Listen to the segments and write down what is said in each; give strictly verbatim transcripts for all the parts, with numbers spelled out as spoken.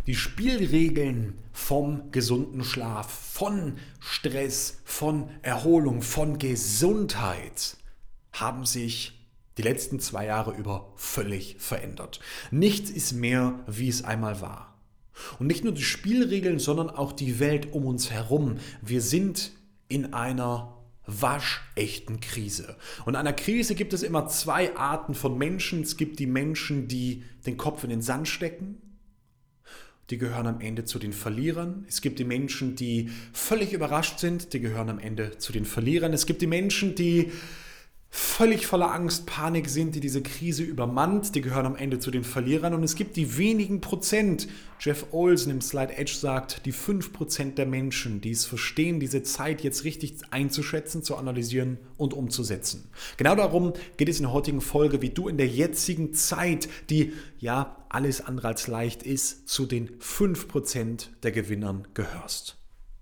Die Spielregeln vom gesunden Schlaf, von Stress, von Erholung, von Gesundheit haben sich die letzten zwei Jahre über völlig verändert. Nichts ist mehr, wie es einmal war. Und nicht nur die Spielregeln, sondern auch die Welt um uns herum. Wir sind in einer waschechten Krise. Und in einer Krise gibt es immer zwei Arten von Menschen. Es gibt die Menschen, die den Kopf in den Sand stecken. Die gehören am Ende zu den Verlierern. Es gibt die Menschen, die völlig überrascht sind. Die gehören am Ende zu den Verlierern. Es gibt die Menschen, die völlig voller Angst, Panik sind, die diese Krise übermannt, die gehören am Ende zu den Verlierern. Und es gibt die wenigen Prozent, Jeff Olson im Slide Edge sagt, die fünf Prozent der Menschen, die es verstehen, diese Zeit jetzt richtig einzuschätzen, zu analysieren und umzusetzen. Genau darum geht es in der heutigen Folge, wie du in der jetzigen Zeit, die ja alles andere als leicht ist, zu den fünf Prozent der Gewinnern gehörst.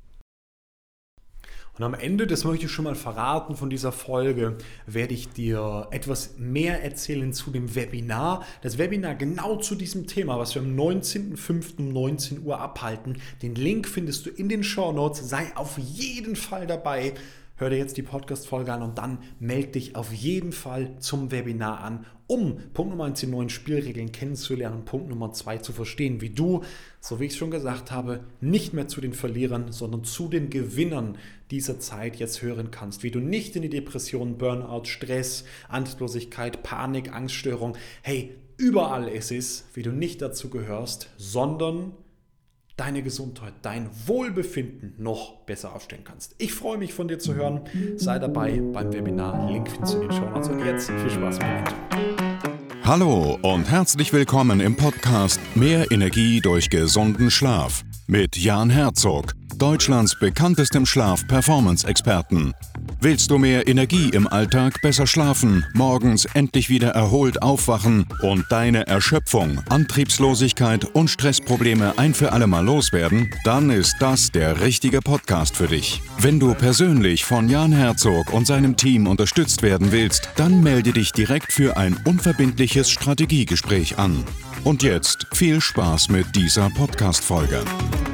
Und am Ende, das möchte ich schon mal verraten von dieser Folge, werde ich dir etwas mehr erzählen zu dem Webinar. Das Webinar genau zu diesem Thema, was wir am neunzehnten fünften um neunzehn Uhr abhalten. Den Link findest du in den Shownotes. Sei auf jeden Fall dabei. Hör dir jetzt die Podcast-Folge an und dann melde dich auf jeden Fall zum Webinar an, um Punkt Nummer eins die neuen Spielregeln kennenzulernen und Punkt Nummer zwei zu verstehen, wie du, so wie ich es schon gesagt habe, nicht mehr zu den Verlierern, sondern zu den Gewinnern dieser Zeit jetzt hören kannst. Wie du nicht in die Depression, Burnout, Stress, Antriebslosigkeit, Panik, Angststörung, hey, überall es ist, wie du nicht dazu gehörst, sondern deine Gesundheit, dein Wohlbefinden noch besser aufstellen kannst. Ich freue mich, von dir zu hören. Sei dabei beim Webinar. Link findest du in den Shownotes. Und jetzt viel Spaß mit dem Intro. Hallo und herzlich willkommen im Podcast Mehr Energie durch gesunden Schlaf mit Jan Herzog, Deutschlands bekanntestem Schlaf-Performance-Experten. Willst du mehr Energie im Alltag, besser schlafen, morgens endlich wieder erholt aufwachen und deine Erschöpfung, Antriebslosigkeit und Stressprobleme ein für alle Mal loswerden? Dann ist das der richtige Podcast für dich. Wenn du persönlich von Jan Herzog und seinem Team unterstützt werden willst, dann melde dich direkt für ein unverbindliches Strategiegespräch an. Und jetzt viel Spaß mit dieser Podcast-Folge.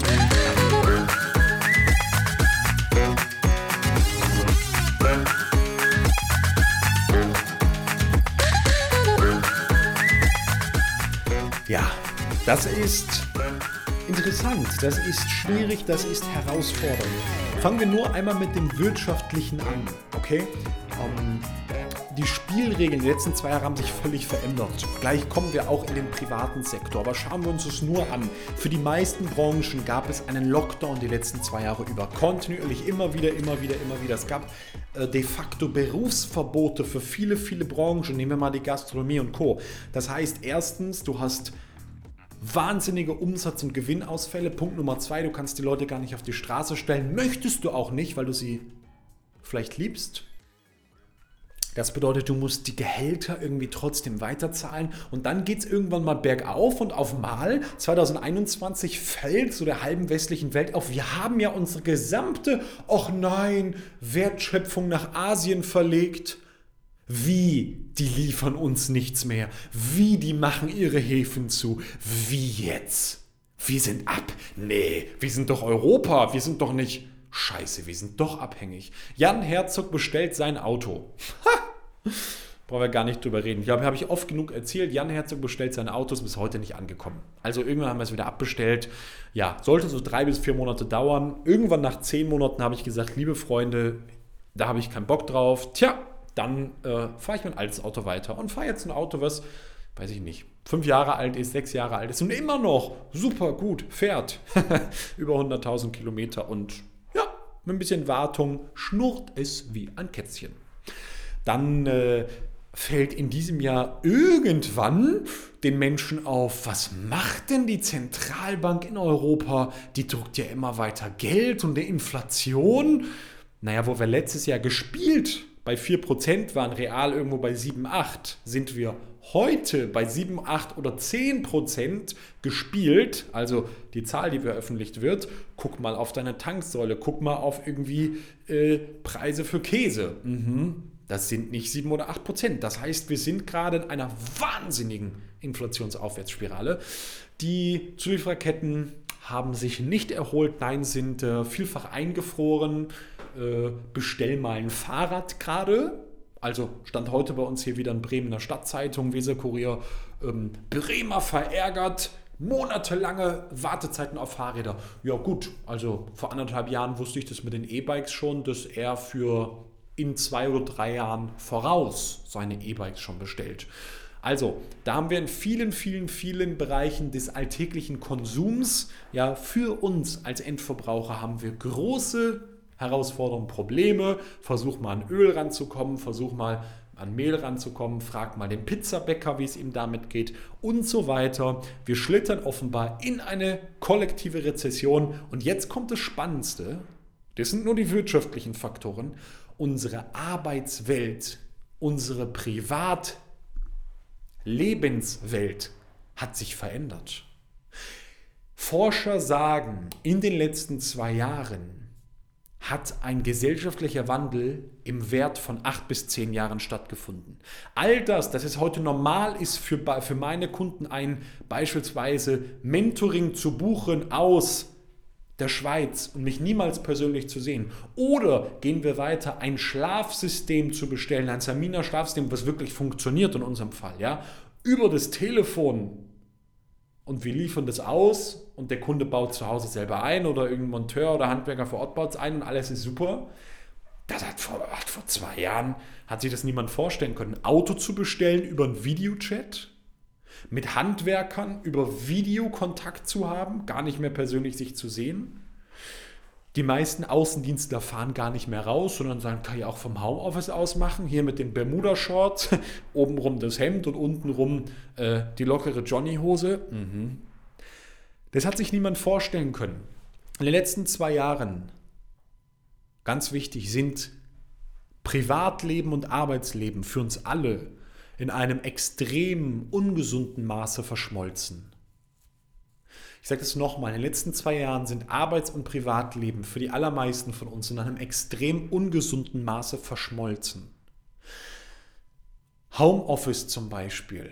Ja, das ist interessant, das ist schwierig, das ist herausfordernd. Fangen wir nur einmal mit dem Wirtschaftlichen an, okay? Ähm, die Spielregeln der letzten zwei Jahre haben sich völlig verändert. Gleich kommen wir auch in den privaten Sektor, aber schauen wir uns das nur an. Für die meisten Branchen gab es einen Lockdown die letzten zwei Jahre über. Kontinuierlich, immer wieder, immer wieder, immer wieder. Es gab äh, de facto Berufsverbote für viele, viele Branchen. Nehmen wir mal die Gastronomie und Co. Das heißt, erstens, du hast wahnsinnige Umsatz- und Gewinnausfälle. Punkt Nummer zwei, du kannst die Leute gar nicht auf die Straße stellen. Möchtest du auch nicht, weil du sie vielleicht liebst. Das bedeutet, du musst die Gehälter irgendwie trotzdem weiterzahlen und dann geht es irgendwann mal bergauf und auf Mal zwanzig einundzwanzig fällt so der halben westlichen Welt auf, wir haben ja unsere gesamte, ach nein, Wertschöpfung nach Asien verlegt. Wie, die liefern uns nichts mehr. Wie, die machen ihre Häfen zu. Wie jetzt? Wir sind ab. Nee, wir sind doch Europa, wir sind doch nicht... Scheiße, wir sind doch abhängig. Jan Herzog bestellt sein Auto. Ha! Brauchen wir gar nicht drüber reden. Ich glaube, habe ich oft genug erzählt. Jan Herzog bestellt seine Autos, bis heute nicht angekommen. Also irgendwann haben wir es wieder abbestellt. Ja, sollte so drei bis vier Monate dauern. Irgendwann nach zehn Monaten habe ich gesagt, liebe Freunde, da habe ich keinen Bock drauf. Tja, dann äh, fahre ich mein altes Auto weiter und fahre jetzt ein Auto, was, weiß ich nicht, fünf Jahre alt ist, sechs Jahre alt ist und immer noch super gut fährt. Über hunderttausend Kilometer und ja, mit ein bisschen Wartung schnurrt es wie ein Kätzchen. Dann äh, fällt in diesem Jahr irgendwann den Menschen auf, was macht denn die Zentralbank in Europa? Die druckt ja immer weiter Geld und der Inflation. Naja, wo wir letztes Jahr gespielt bei vier Prozent waren, real irgendwo bei sieben, acht, sind wir heute bei sieben, acht oder zehn Prozent gespielt, also die Zahl, die veröffentlicht wird, guck mal auf deine Tanksäule, guck mal auf irgendwie äh, Preise für Käse. Mhm. Das sind nicht sieben oder acht Prozent. Das heißt, wir sind gerade in einer wahnsinnigen Inflationsaufwärtsspirale. Die Zuliefererketten haben sich nicht erholt, nein, sind äh, vielfach eingefroren. Äh, bestell mal ein Fahrrad gerade. Also stand heute bei uns hier wieder in Bremen in der Stadtzeitung, Weserkurier, ähm, Bremer verärgert, monatelange Wartezeiten auf Fahrräder. Ja gut, also vor anderthalb Jahren wusste ich das mit den E-Bikes schon, dass er für in zwei oder drei Jahren voraus seine E-Bikes schon bestellt. Also, da haben wir in vielen, vielen, vielen Bereichen des alltäglichen Konsums, ja, für uns als Endverbraucher haben wir große Herausforderungen, Probleme. Versuch mal an Öl ranzukommen, versuch mal an Mehl ranzukommen, frag mal den Pizzabäcker, wie es ihm damit geht und so weiter. Wir schlittern offenbar in eine kollektive Rezession und jetzt kommt das Spannendste, das sind nur die wirtschaftlichen Faktoren, unsere Arbeitswelt, unsere Privat- Lebenswelt hat sich verändert. Forscher sagen, in den letzten zwei Jahren hat ein gesellschaftlicher Wandel im Wert von acht bis zehn Jahren stattgefunden. All das, dass es heute normal ist für, für meine Kunden, ein beispielsweise Mentoring zu buchen aus der Schweiz und mich niemals persönlich zu sehen. Oder gehen wir weiter, ein Schlafsystem zu bestellen, ein Samina-Schlafsystem, was wirklich funktioniert in unserem Fall, ja, über das Telefon. Und wir liefern das aus und der Kunde baut zu Hause selber ein oder irgendein Monteur oder Handwerker vor Ort baut es ein und alles ist super. Das hat vor, hat vor zwei Jahren, hat sich das niemand vorstellen können. Ein Auto zu bestellen über einen Videochat, mit Handwerkern über Videokontakt zu haben, gar nicht mehr persönlich sich zu sehen. Die meisten Außendienstler fahren gar nicht mehr raus, sondern sagen, kann ich auch vom Homeoffice aus machen. Hier mit den Bermuda-Shorts, obenrum das Hemd und untenrum äh, die lockere Johnny-Hose. Mhm. Das hat sich niemand vorstellen können. In den letzten zwei Jahren, ganz wichtig, sind Privatleben und Arbeitsleben für uns alle in einem extrem ungesunden Maße verschmolzen. Ich sage das nochmal, in den letzten zwei Jahren sind Arbeits- und Privatleben für die allermeisten von uns in einem extrem ungesunden Maße verschmolzen. Homeoffice zum Beispiel.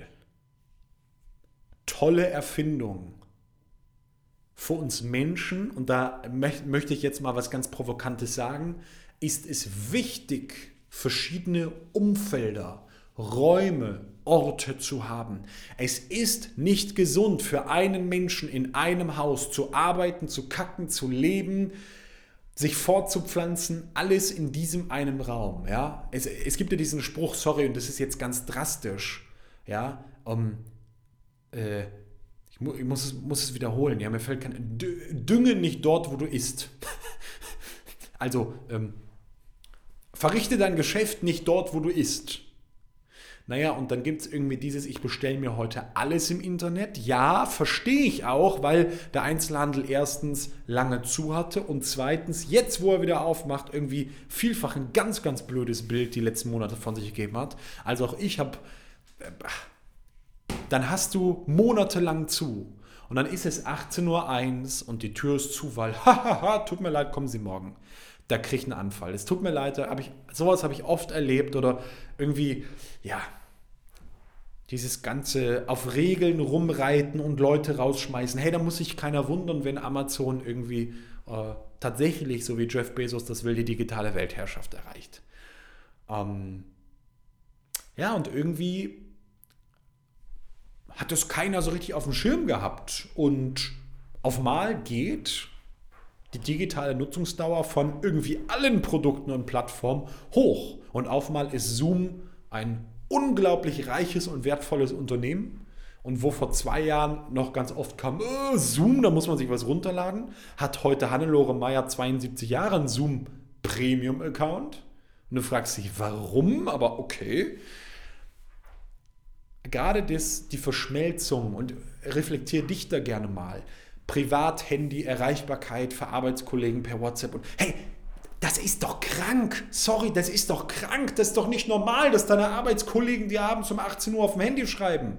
Tolle Erfindung. Für uns Menschen, und da möchte ich jetzt mal was ganz Provokantes sagen, ist es wichtig, verschiedene Umfelder, Räume, Orte zu haben. Es ist nicht gesund für einen Menschen in einem Haus zu arbeiten, zu kacken, zu leben, sich fortzupflanzen, alles in diesem einen Raum. Ja? Es, es gibt ja diesen Spruch, sorry, und das ist jetzt ganz drastisch, ja, um, äh, ich, mu- ich muss, es, muss es wiederholen, ja, mir fällt kein, dünge nicht dort, wo du isst. Also, ähm, verrichte dein Geschäft nicht dort, wo du isst. Naja, und dann gibt es irgendwie dieses, ich bestelle mir heute alles im Internet. Ja, verstehe ich auch, weil der Einzelhandel erstens lange zu hatte und zweitens, jetzt wo er wieder aufmacht, irgendwie vielfach ein ganz, ganz blödes Bild die letzten Monate von sich gegeben hat. Also auch ich habe, äh, dann hast du monatelang zu und dann ist es achtzehn Uhr eins und die Tür ist zu, weil, hahaha, tut mir leid, kommen Sie morgen. Da kriege ich einen Anfall. Es tut mir leid, da hab ich, sowas habe ich oft erlebt oder irgendwie, ja, dieses ganze auf Regeln rumreiten und Leute rausschmeißen. Hey, da muss sich keiner wundern, wenn Amazon irgendwie äh, tatsächlich, so wie Jeff Bezos das will, die digitale Weltherrschaft erreicht. Ähm, ja, und irgendwie hat das keiner so richtig auf dem Schirm gehabt. Und auf einmal geht die digitale Nutzungsdauer von irgendwie allen Produkten und Plattformen hoch. Und auf einmal ist Zoom ein unglaublich reiches und wertvolles Unternehmen. Und wo vor zwei Jahren noch ganz oft kam, äh, Zoom, da muss man sich was runterladen, hat heute Hannelore Meier, zweiundsiebzig Jahre, einen Zoom Premium-Account. Und du fragst dich, warum? Aber okay. Gerade das, die Verschmelzung, und reflektier dich da gerne mal, Privat-Handy, Erreichbarkeit für Arbeitskollegen per WhatsApp und hey, das ist doch krank. Sorry, das ist doch krank. Das ist doch nicht normal, dass deine Arbeitskollegen dir abends um achtzehn Uhr auf dem Handy schreiben.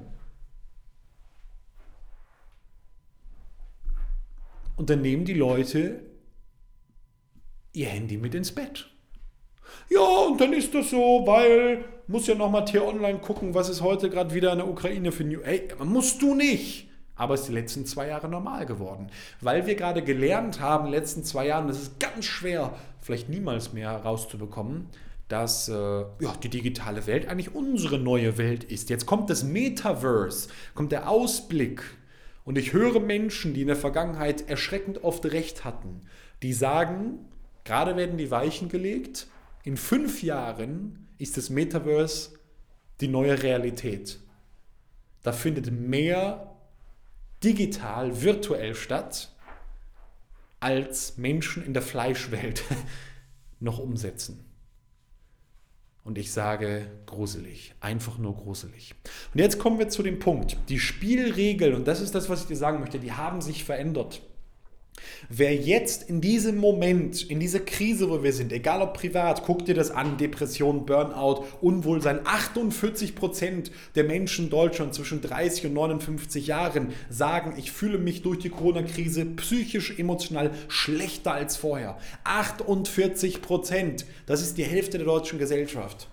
Und dann nehmen die Leute ihr Handy mit ins Bett. Ja, und dann ist das so, weil muss ja nochmal T-Online gucken, was ist heute gerade wieder in der Ukraine für News. Ey, musst du nicht. aber es ist die letzten zwei Jahre normal geworden. Weil wir gerade gelernt haben, in den letzten zwei Jahren, das ist ganz schwer, vielleicht niemals mehr rauszubekommen, dass äh, ja, die digitale Welt eigentlich unsere neue Welt ist. Jetzt kommt das Metaverse, kommt der Ausblick. Und ich höre Menschen, die in der Vergangenheit erschreckend oft recht hatten, die sagen, gerade werden die Weichen gelegt, in fünf Jahren ist das Metaverse die neue Realität. Da findet mehr digital, virtuell statt, als Menschen in der Fleischwelt noch umsetzen. Und ich sage gruselig, einfach nur gruselig. Und jetzt kommen wir zu dem Punkt. Die Spielregeln, und das ist das, was ich dir sagen möchte, die haben sich verändert. Wer jetzt in diesem Moment, in dieser Krise, wo wir sind, egal ob privat, guck dir das an, Depression, Burnout, Unwohlsein, achtundvierzig Prozent der Menschen in Deutschland zwischen dreißig und neunundfünfzig Jahren sagen, ich fühle mich durch die Corona-Krise psychisch, emotional schlechter als vorher. achtundvierzig Prozent, das ist die Hälfte der deutschen Gesellschaft.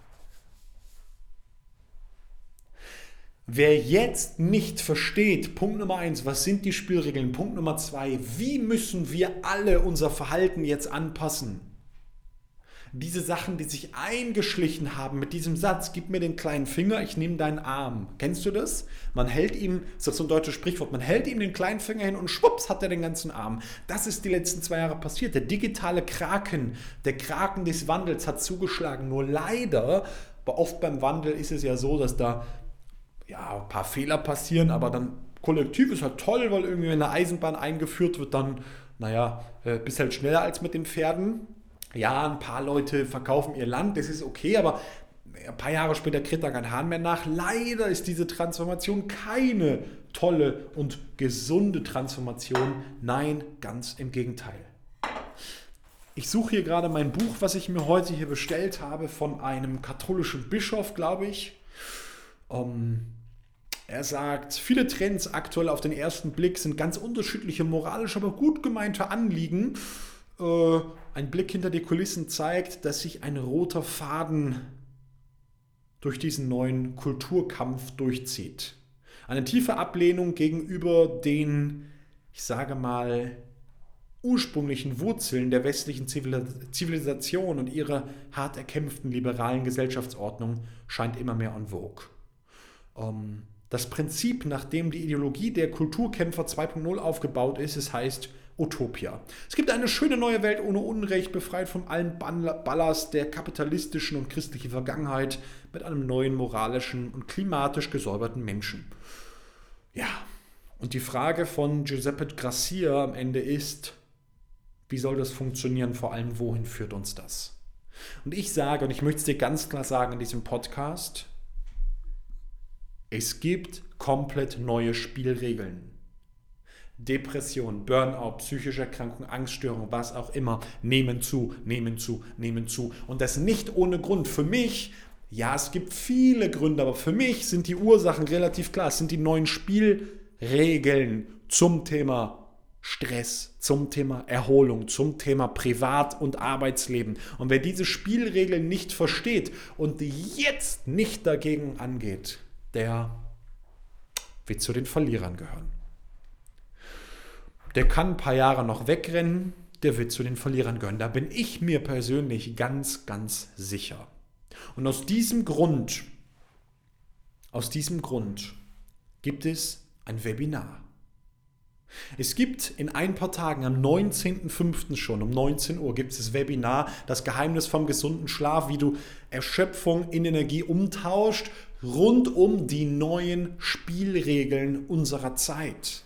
Wer jetzt nicht versteht, Punkt Nummer eins, was sind die Spielregeln? Punkt Nummer zwei, wie müssen wir alle unser Verhalten jetzt anpassen? Diese Sachen, die sich eingeschlichen haben mit diesem Satz, gib mir den kleinen Finger, ich nehme deinen Arm. Kennst du das? Man hält ihm, das ist so ein deutsches Sprichwort, man hält ihm den kleinen Finger hin und schwupps hat er den ganzen Arm. Das ist die letzten zwei Jahre passiert. Der digitale Kraken, der Kraken des Wandels hat zugeschlagen. Nur leider, oft beim Wandel ist es ja so, dass da ja, ein paar Fehler passieren, aber dann kollektiv ist halt toll, weil irgendwie wenn eine Eisenbahn eingeführt wird, dann, naja, äh, bist halt schneller als mit den Pferden. Ja, ein paar Leute verkaufen ihr Land, das ist okay, aber ein paar Jahre später kriegt da kein Hahn mehr nach. Leider ist diese Transformation keine tolle und gesunde Transformation. Nein, ganz im Gegenteil. Ich suche hier gerade mein Buch, was ich mir heute hier bestellt habe, von einem katholischen Bischof, glaube ich. Um, er sagt, viele Trends aktuell auf den ersten Blick sind ganz unterschiedliche moralisch, aber gut gemeinte Anliegen. Äh, ein Blick hinter die Kulissen zeigt, dass sich ein roter Faden durch diesen neuen Kulturkampf durchzieht. Eine tiefe Ablehnung gegenüber den, ich sage mal, ursprünglichen Wurzeln der westlichen Zivilisation und ihrer hart erkämpften liberalen Gesellschaftsordnung scheint immer mehr en vogue. Das Prinzip, nach dem die Ideologie der Kulturkämpfer zwei Punkt null aufgebaut ist, es heißt Utopia. Es gibt eine schöne neue Welt ohne Unrecht, befreit von allem Ballast der kapitalistischen und christlichen Vergangenheit, mit einem neuen moralischen und klimatisch gesäuberten Menschen. Ja, und die Frage von Giuseppe Grassia am Ende ist, wie soll das funktionieren, vor allem wohin führt uns das? Und ich sage, und ich möchte es dir ganz klar sagen in diesem Podcast, es gibt komplett neue Spielregeln. Depression, Burnout, psychische Erkrankung, Angststörung, was auch immer, nehmen zu, nehmen zu, nehmen zu. Und das nicht ohne Grund. Für mich, ja, es gibt viele Gründe, aber für mich sind die Ursachen relativ klar. Es sind die neuen Spielregeln zum Thema Stress, zum Thema Erholung, zum Thema Privat- und Arbeitsleben. Und wer diese Spielregeln nicht versteht und jetzt nicht dagegen angeht, der wird zu den Verlierern gehören. Der kann ein paar Jahre noch wegrennen, der wird zu den Verlierern gehören. Da bin ich mir persönlich ganz, ganz sicher. Und aus diesem Grund, aus diesem Grund gibt es ein Webinar. Es gibt in ein paar Tagen, am neunzehnten fünften schon, um neunzehn Uhr, gibt es das Webinar, das Geheimnis vom gesunden Schlaf, wie du Erschöpfung in Energie umtauscht, rund um die neuen Spielregeln unserer Zeit.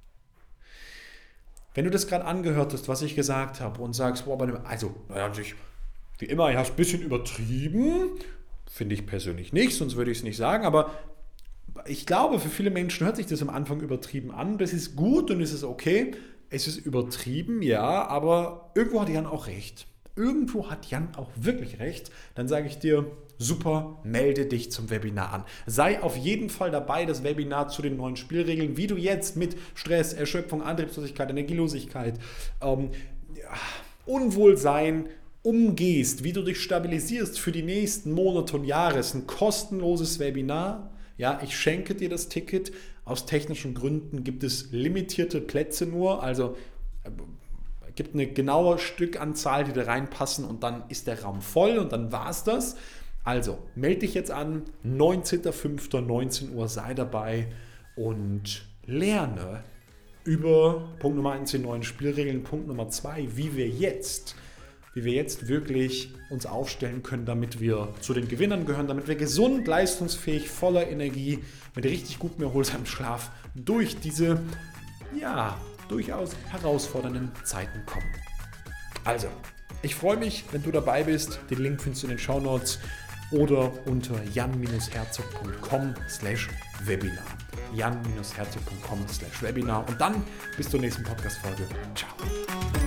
Wenn du das gerade angehört hast, was ich gesagt habe und sagst, boah, also, natürlich, wie immer, ich habe es ein bisschen übertrieben, finde ich persönlich nicht, sonst würde ich es nicht sagen, aber ich glaube, für viele Menschen hört sich das am Anfang übertrieben an. Das ist gut und es ist okay. Es ist übertrieben, ja, aber irgendwo hat Jan auch recht. Irgendwo hat Jan auch wirklich recht. Dann sage ich dir, super, melde dich zum Webinar an. Sei auf jeden Fall dabei, das Webinar zu den neuen Spielregeln, wie du jetzt mit Stress, Erschöpfung, Antriebslosigkeit, Energielosigkeit, ähm, ja, Unwohlsein umgehst, wie du dich stabilisierst für die nächsten Monate und Jahre. Es ist ein kostenloses Webinar. Ja, ich schenke dir das Ticket. Aus technischen Gründen gibt es limitierte Plätze nur, also es gibt eine genaue Stückanzahl, die da reinpassen und dann ist der Raum voll und dann war es das. Also, melde dich jetzt an, neunzehnter fünfter neunzehn Uhr, sei dabei und lerne über Punkt Nummer eins, die neuen Spielregeln, Punkt Nummer zwei, wie wir jetzt, wie wir jetzt wirklich uns aufstellen können, damit wir zu den Gewinnern gehören, damit wir gesund, leistungsfähig, voller Energie, mit richtig gutem, erholsamem Schlaf durch diese, ja, durchaus herausfordernden Zeiten kommen. Also, ich freue mich, wenn du dabei bist. Den Link findest du in den Shownotes oder unter jan-herzog.com slash Webinar. jan-herzog.com slash Webinar. Und dann bis zur nächsten Podcast-Folge. Ciao.